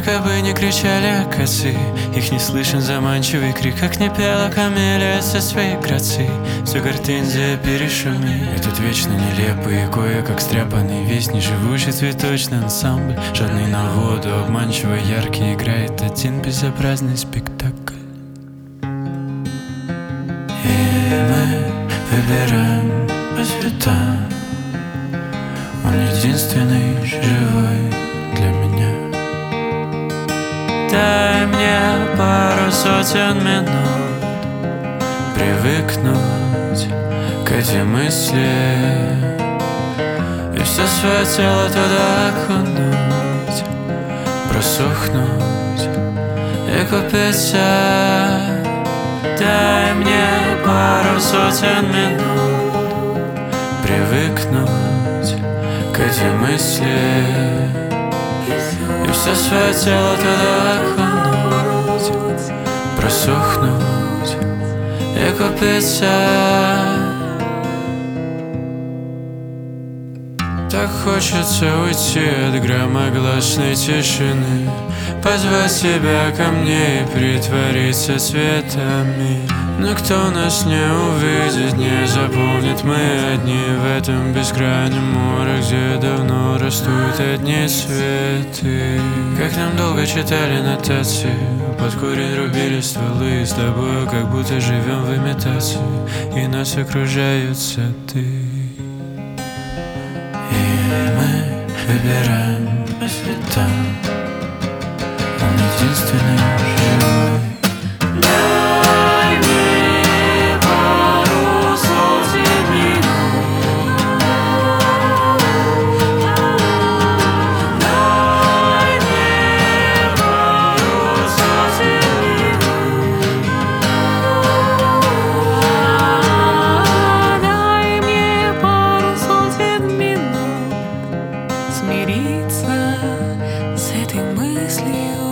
Сколько бы ни кричали косы, их не слышен заманчивый крик, как не пела камелия со своей грацией. Все гортензия перешумит. Этот вечно нелепый и кое-как стряпанный, весь неживущий цветочный ансамбль, жадный на воду, обманчиво яркий, играет один безобразный спектакль. И мы выбираем по цветам, он единственный живой для меня. Дай мне пару сотен минут привыкнуть к этой мысли и все свое тело туда окунуть, просохнуть и купиться. Дай мне пару сотен минут привыкнуть к этой мысли и все свое тело туда окунуть, просохнуть и купиться. Так хочется уйти от громогласной тишины, позвать тебя ко мне и притвориться цветами. Но кто нас не увидит, не запомнит, мы одни в этом бескрайнем море, где давно растут одни цветы. Как нам долго читали нотации, под корень рубили стволы, с тобою как будто живем в имитации, и нас окружают сады. И мы выбираем по цветам, он единственный живой. Дай мне пару сотен минут, дай мне пару сотен минут, дай мне пару сотен минут смириться с этой мыслью.